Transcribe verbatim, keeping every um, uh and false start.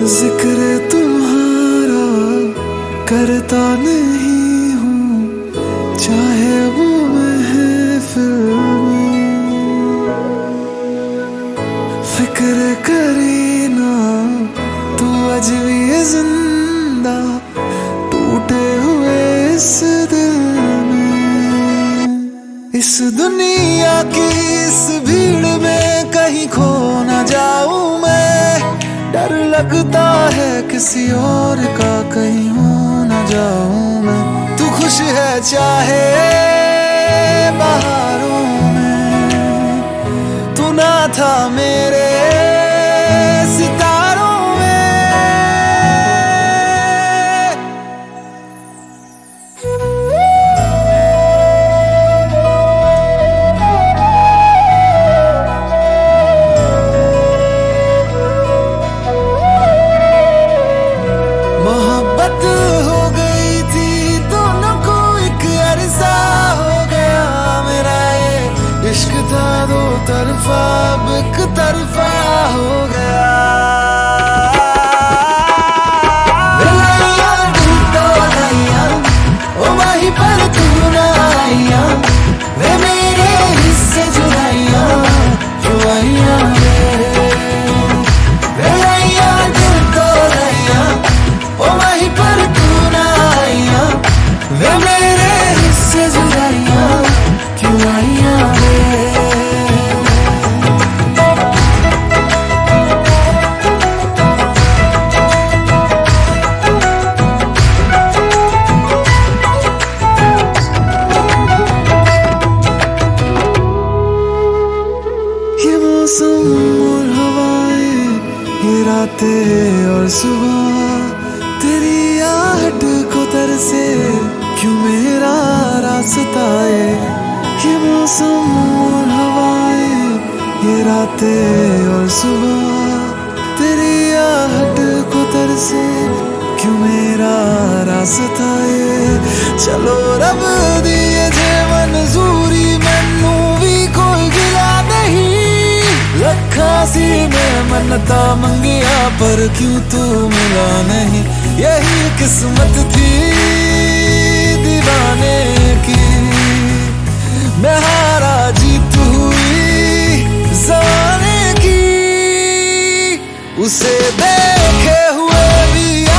जिक्र तुम्हारा करता नहीं हूँ, चाहे वो महफिल में। फिक्र करी ना तू अज भी जिंदा, टूटे हुए इस दिल में। इस दुनिया की इस भीड़ में कहीं खो ना जाऊं मैं, डर लगता है किसी और का कहीं हो ना जाऊं मैं। तू खुश है चाहे बहारों में, तू ना था मेरे सितारों में। मोहब्बत हो गई थी दोनों को, एक अरसा हो गया मेरा ये इश्क था दो तरफा, अब एक तरफा हो गया। ओ वहीं पर तू ना आइया, वे मेरे हिस्से जुदाइया जुदाइया रे, वे आइया दिल तो लैया। ओ वहीं पर तू ना आइया, वे मेरे हिस्से जुदाइया क्यों आइया रे। ये मौसम और हवाएं, ये रातें और सुबह, तेरी आहट को तरसे क्यों मेरा रास्ता है। ये मौसम और हवाएं, ये रातें और सुबह, तेरी आहट को तरसे क्यों मेरा रास्ता है। चलो रब दिए जे मंजूरी, मैनू भी कोई गिला नहीं। लखा सी में मन्नता मंगिया पर क्यों तू मिला नहीं। यही किस्मत थी दीवाने की, मैं हारा जीत हुई ज़माने की। उसे देखे हुए भी